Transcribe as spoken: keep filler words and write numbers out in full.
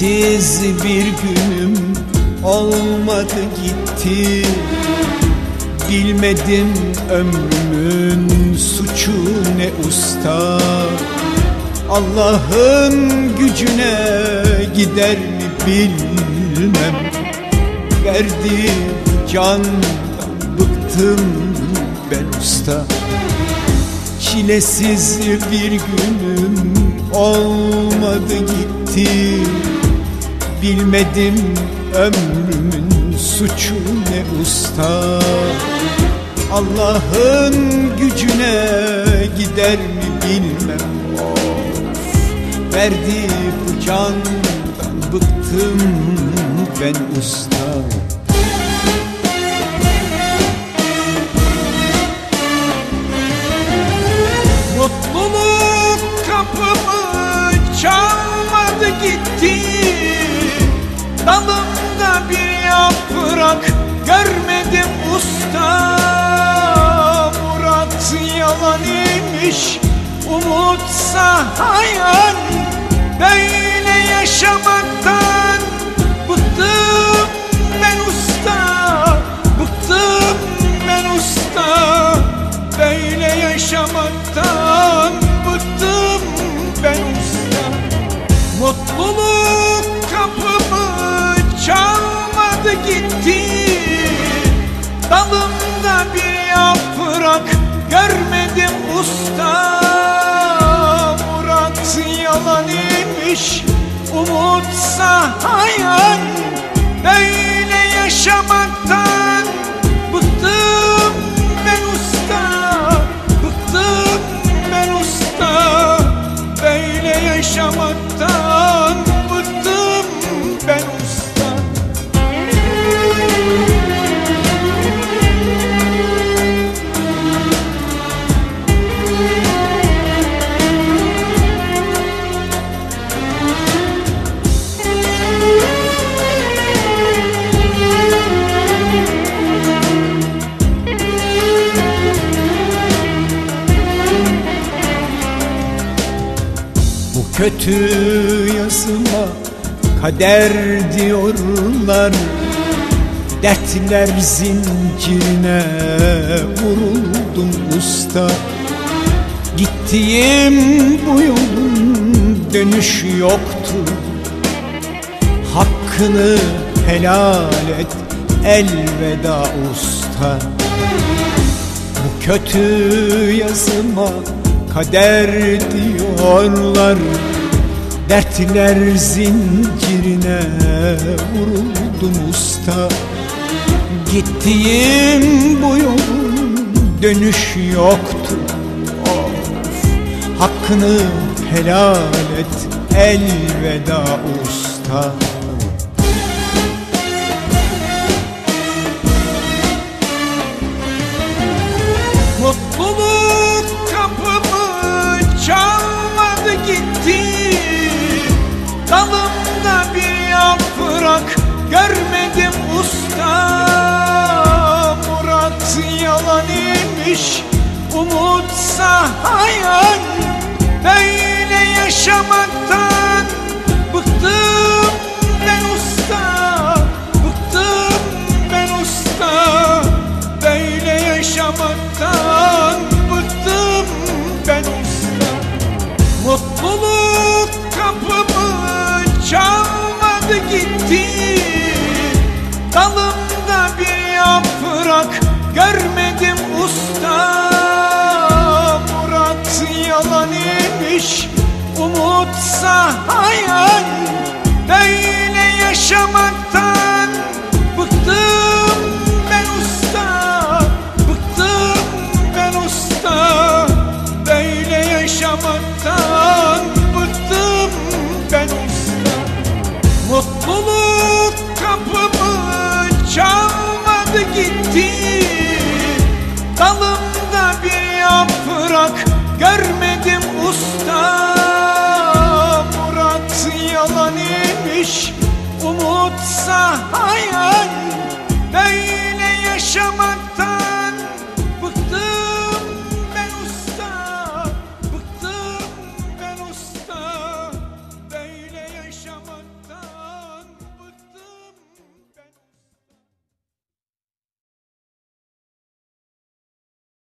Çilesiz bir günüm olmadı gitti. Bilmedim ömrümün suçu ne usta. Allah'ın gücüne gider mi bilmem. Verdiğim candan bıktım ben usta. Çilesiz bir günüm olmadı gitti. Bilmedim ömrümün suçu ne usta. Allah'ın gücüne gider mi bilmem. Of, verdi bu candan bıktım ben usta. Mutluluk kapımı çalmadı gitti. Dalımda bir yaprak görmedim usta. Murat yalan imiş, umutsa hayal. Böyle yaşamaktan bıktım ben usta. Bıktım ben usta. Böyle yaşamaktan bıktım ben usta. Mutluluk kapımı çalmadı gitti. Dalımda bir yaprak görmedim usta. Murat yalan imiş, umutsa hayal. Böyle yaşamaktan bıktım ben usta. Bıktım ben usta. Böyle yaşamaktan bıktım ben usta. Kötü yazıma kader diyorlar. Dertler zincirine vuruldum usta. Gittiğim bu yolun dönüşü yoktu. Hakkını helal et elveda usta. Bu kötü yazıma kader diyorlar. Dertler zincirine vuruldum usta. Gittiğim bu yolun dönüşü yoktu. Of, hakkını helal et elveda usta. Mutluluk kapımı çalmadı gitti. Dalımda bir yaprak görmedim usta. Murat yalan imiş, umutsa hayal. Böyle yaşamaktan bıktım ben usta. Bıktım ben usta. Böyle yaşamaktan bıktım ben usta. Mutluluk kapımı çalmadı gitti. Dalımda bir yaprak görmedim usta. Murat yalan imiş, umutsa hayal. Böyle yaşamaktan bıktım ben usta. Bıktım ben usta. Böyle yaşamaktan bıktım ben usta. Mutluluk kapımı çalmadı gitti. Dalımda bir yaprak görmedim usta. Murat yalan imiş, umutsa hayal. Böyle